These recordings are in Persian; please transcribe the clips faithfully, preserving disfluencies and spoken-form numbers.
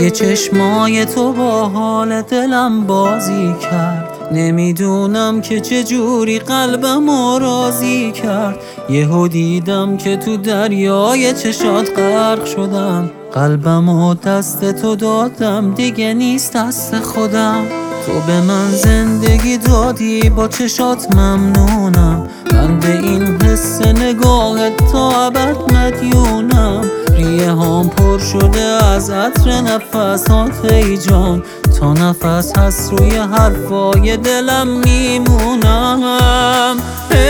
که چشمای تو با حال دلم بازی کرد. نمیدونم که چجوری قلبم راضی کرد. یهو دیدم که تو دریای چشات غرق شدم. قلبم و دست تو دادم، دیگه نیست دست خودم. تو به من زندگی دادی، با چشات ممنونم. من به این حس نگاهت تا ابد مدیونم. ریه هام پر شده از عطر نفسات ای جان. تا نفس هست روی حرفای دلم میمونم.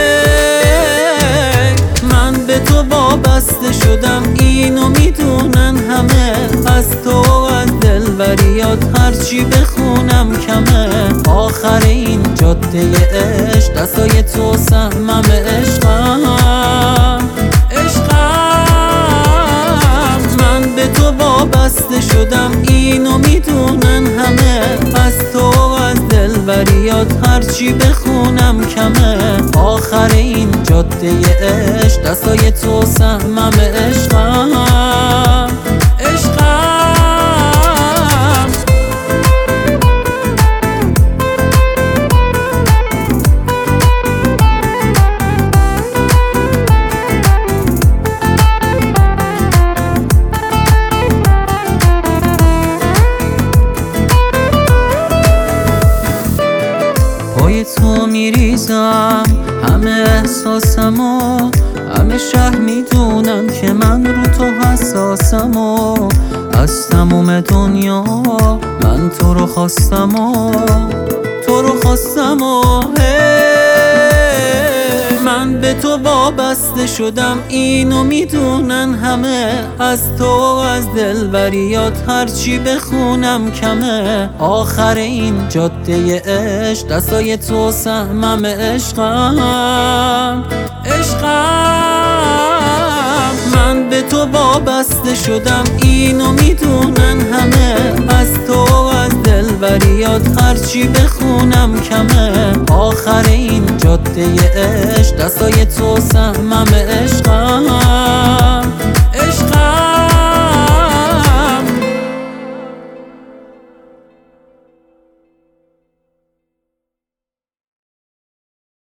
hey, من به تو وابسته شدم، اینو میدونن همه. از تو از دلبریات هرچی بخونم کمه. آخر این جاده عشق دستای تو سهمم. عشقم عشقم من به تو وابسته شدم، اینو میدونن همه. از تو از دلبریات هرچی بخونم کمه. آخر این جاده عشق دستای تو سهمم. عشقم عشقم پای تو میریزم همه احساسم و همه شهر میدونن که من رو تو حساسم. و از تموم دنیا من تو رو خواستم و تو رو خواستم و من به تو وابسته شدم، اینو میدونن همه. از تو از دلبریات هرچی بخونم کمه. آخر این جاده عشق دستای تو سهمم. عشقم عشقم من به تو وابسته شدم، اینو میدونن همه. از تو از دلبریات هرچی بخونم کمه. آخر این جاده عشق دستای تو سهمم.